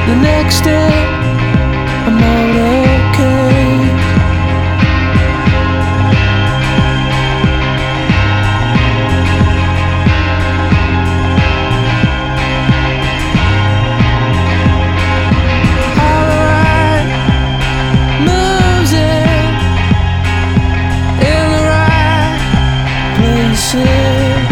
The next day I'm out okay. Alright, moves in the right places.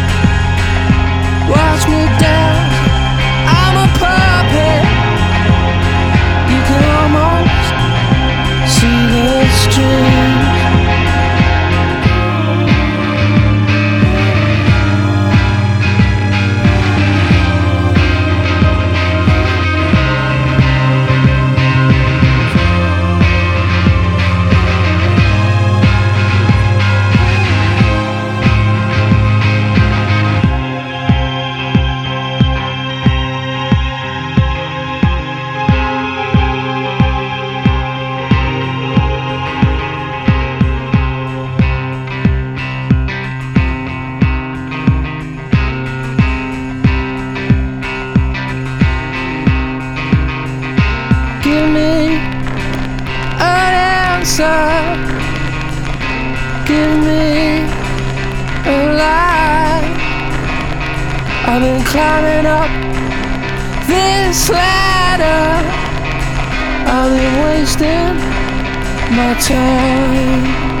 Watch me dance, I'm a puppet. You can almost see the strings. Give me an answer. Give me a lie. I've been climbing up this ladder. I've been wasting my time.